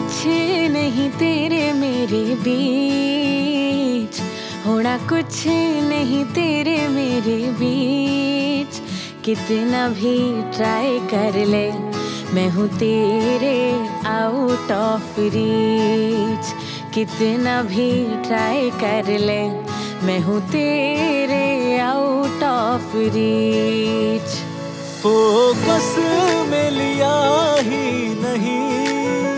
कुछ नहीं तेरे मेरे बीच, होना कुछ नहीं तेरे मेरे बीच। कितना भी ट्राई कर ले मैं हूँ तेरे आउट ऑफ रीच। कितना भी ट्राई कर ले मैं हूँ तेरे आउट ऑफ रीच। फोकस में लिया ही नहीं,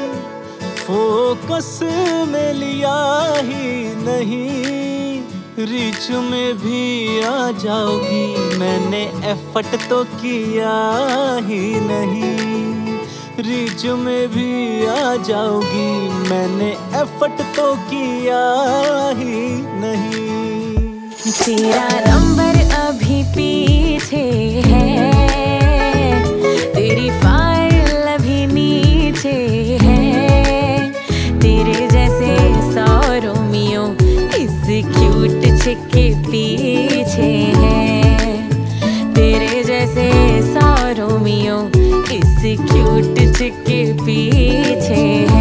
फोकस में लिया ही नहीं, रीच में भी आ जाओगी। मैंने एफर्ट तो किया ही नहीं, रीच में भी आ जाओगी। मैंने एफर्ट तो किया ही नहीं। तेरा नंबर अभी पीछे है, तेरी फाइल अभी नीचे है। तेरे जैसे 100 रोमियो इस क्यूट चिक के पीछे है। तेरे जैसे 100 रोमियो इस क्यूट चिक के पीछे है।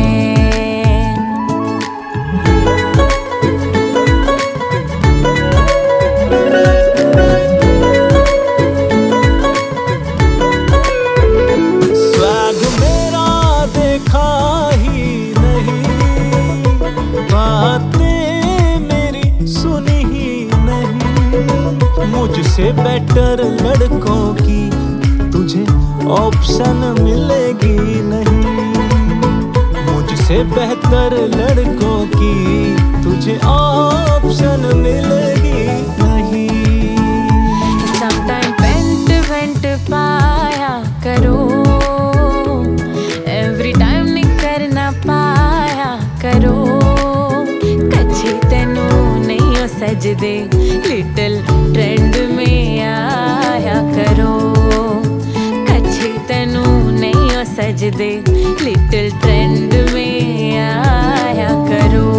मुझसे बेटर लड़कों की तुझे ऑप्शन मिलेगी नहीं, मुझसे बेहतर लड़कों की तुझे ऑप्शन मिलेगी नहीं। समटाइम वेंट पाया करो, एवरी टाइम नहीं करना पाया करो। कच्ची तेनू नहीं हो सजदे, लिटिल ट्रेंड में आया करो। कच्ची तेनू नहीं हो सजदे, लिटिल ट्रेंड में आया करो।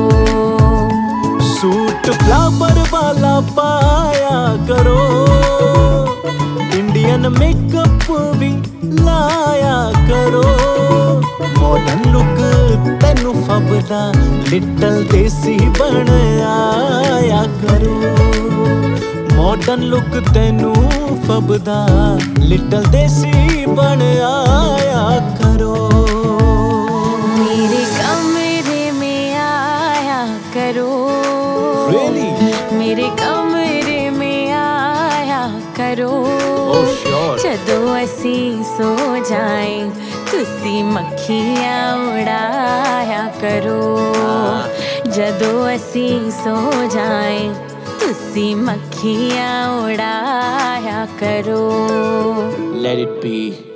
सूट फ्लावर वाला पाया करो, इंडियन मेकअप भी लाया करो। मॉडर्न लुक तेनू फबदा, लिटिल देसी बन आया करो। मॉडर्न लुक तेनू फबदा, लिटिल देसी बन आया करो। मेरे कमरे में आया करो, Really? मेरे कमरे में आया करो। Oh, sure. जदों असी सो जाए तुसी मक्खियां उड़ाया करो। जदों असी सो जाए तुसी मक्खियां उड़ाया करो। Let it be.